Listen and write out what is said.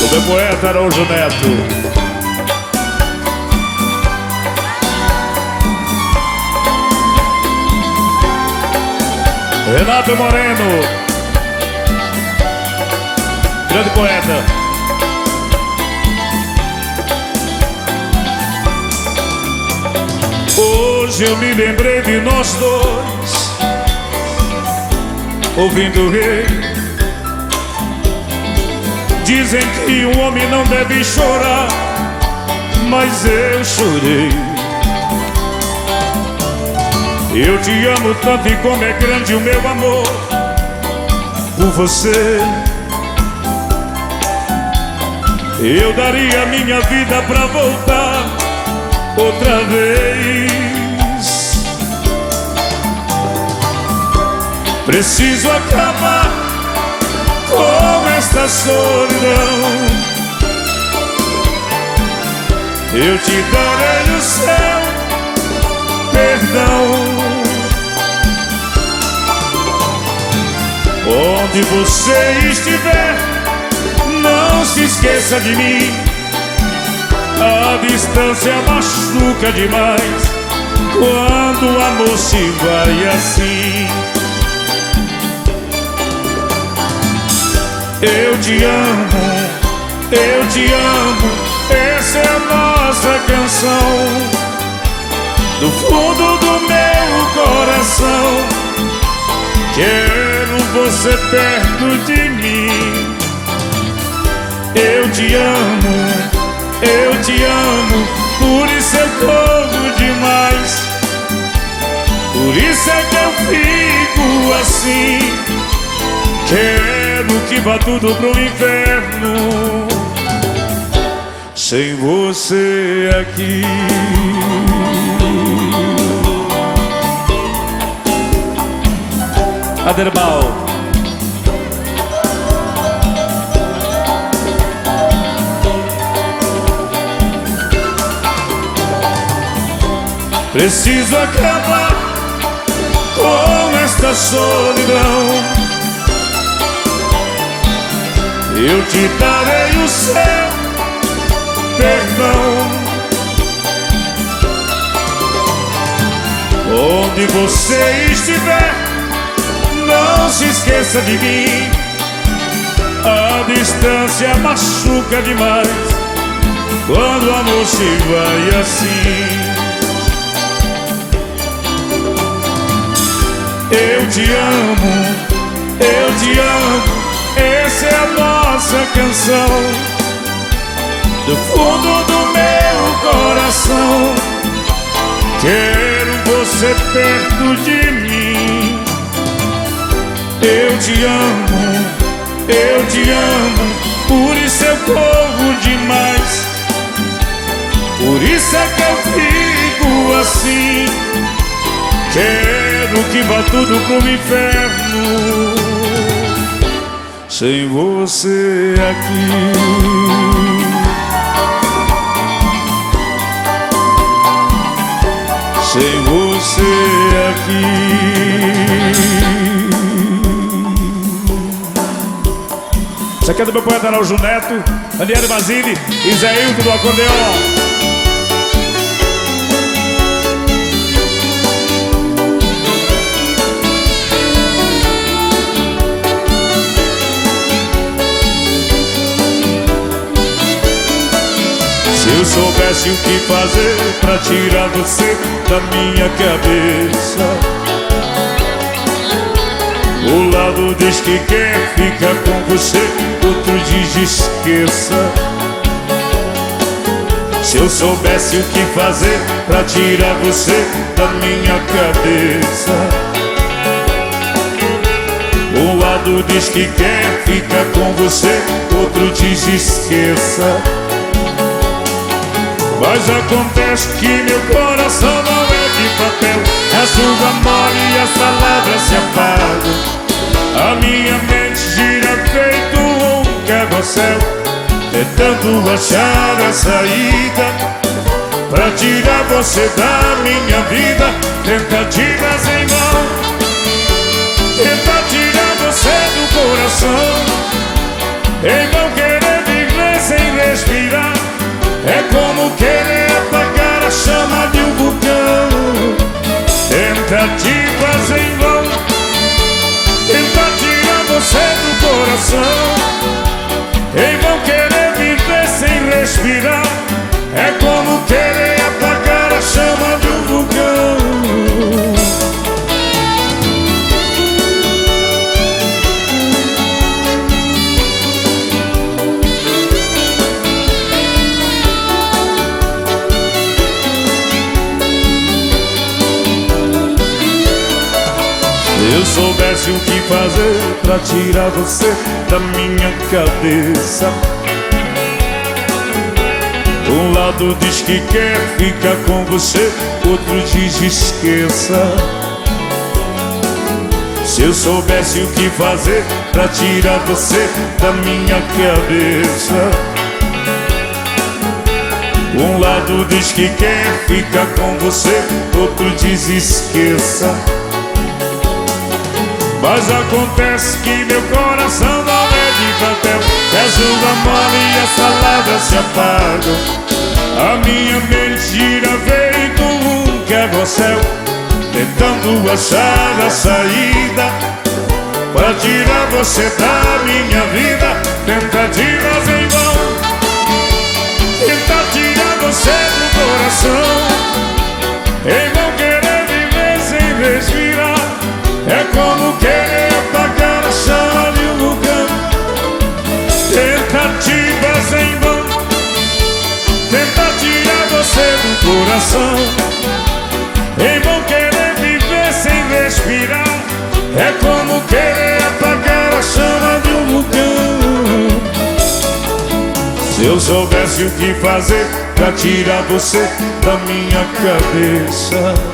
O meu poeta Araújo Neto. Renato Moreno, grande poeta. Hoje eu me lembrei de nós dois, ouvindo o rei. Dizem que um homem não deve chorar, mas eu chorei. Eu te amo tanto e como é grande o meu amor por você. Eu daria minha vida pra voltar outra vez. Preciso acabar com esta solidão. Eu te darei o céu, perdão. Onde você estiver, não se esqueça de mim. A distância machuca demais quando o amor se vai assim. Eu te amo, eu te amo, essa é a nossa canção. Do fundo do meu coração, quero você perto de mim. Eu te amo, eu te amo, por isso eu corro demais. Por isso é que eu fico assim. Quero que vá tudo pro inferno sem você aqui. Aderbal. Preciso acabar com esta solidão. Eu te darei o céu, perdão. Onde você estiver, não se esqueça de mim. A distância machuca demais quando o amor se vai assim. Eu te amo, eu te amo, essa é a nossa canção. Do fundo do meu coração, quero você perto de mim. Eu te amo, eu te amo, por isso eu corro demais. Por isso é que eu fico assim. Quero que vá tudo pro inferno sem você aqui. Sem você aqui. Isso aqui é do meu poeta Araújo Neto, Daniele Basile e Zé Hilton do acordeão. Se eu soubesse o que fazer pra tirar você da minha cabeça. O lado diz que quer ficar com você, outro diz esqueça. Se eu soubesse o que fazer pra tirar você da minha cabeça. Um lado diz que quer ficar com você, outro diz esqueça. Mas acontece que meu coração não é de papel. A chuva molha e as palavras se apagam. A minha mente gira feito um carrossel, tentando achar a saída pra tirar você da minha vida. Tentativas em vão, tentar tirar você do coração. Em vão querer viver é como querer apagar a chama de um vulcão. Tentativas em vão, tentar tirar você do coração. Em vão querer viver sem respirar, é como querer apagar a chama de um vulcão. Se eu soubesse o que fazer pra tirar você da minha cabeça, um lado diz que quer ficar com você, outro diz esqueça. Se eu soubesse o que fazer pra tirar você da minha cabeça, um lado diz que quer ficar com você, outro diz esqueça. Mas acontece que meu coração não é de papel, és uma mole e as palavras se apagam. A minha mente gira feito um carrossel, tentando achar a saída pra tirar você da minha vida. Tentativas em vão, tentar tirar você do coração. Em vão querer viver sem respirar, é como querer apagar a chama de um vulcão. Tentativas em vão, tentar tirar você do coração. Em vão querer viver sem respirar, é como querer apagar a chama de um vulcão. Se eu soubesse o que fazer pra tirar você da minha cabeça,